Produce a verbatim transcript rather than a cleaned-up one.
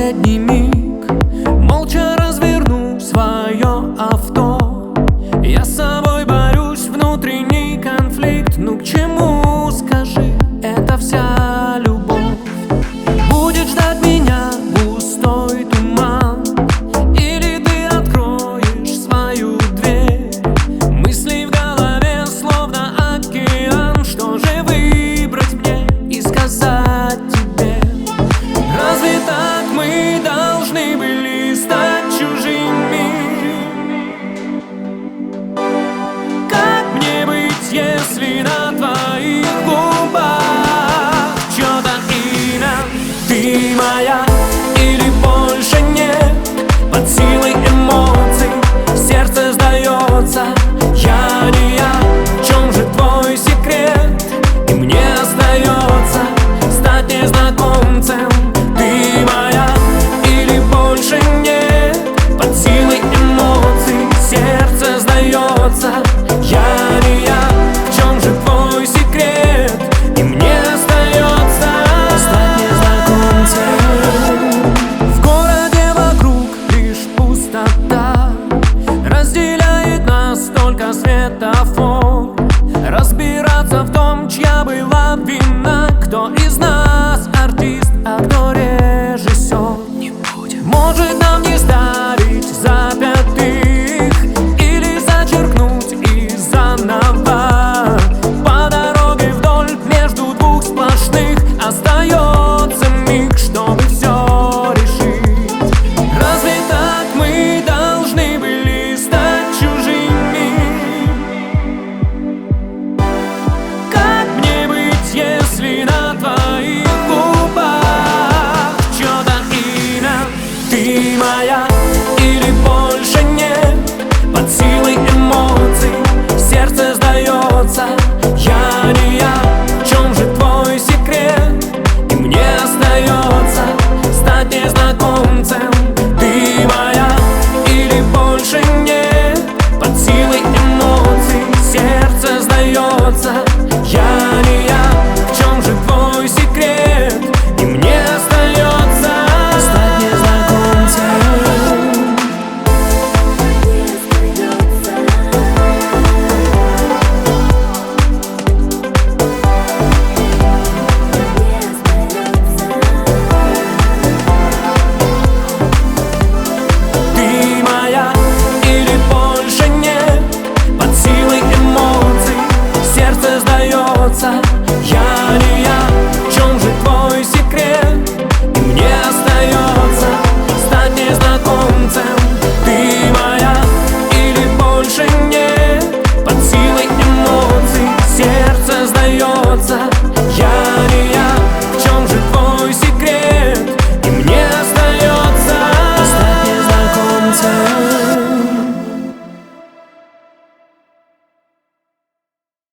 последний миг молча разверну свое авто. Я с собой борюсь, внутренний конфликт. Ну к чему, скажи, это вся любовь? Будет ждать меня густой туман, или ты откроешь свою дверь? Мысли в голове словно океан. Что же выбрать мне и сказать тебе? Разве так мы должны были стать чужими? Как мне быть, если на твоих губах чьё-то имя? Ты моя или больше нет? Под силой эмоций сердце сдается. Я не я, в чем же твой секрет? И мне остается стать незнакомцем. Ты моя или больше нет? Под силой эмоций сердце сдается. Я не я, в чем же твой секрет? И мне остается стать незнакомцем. В городе вокруг лишь пустота, разделяет нас только светофор. Разбираться в том, чья была вина, кто из нас артист, а кто реальный.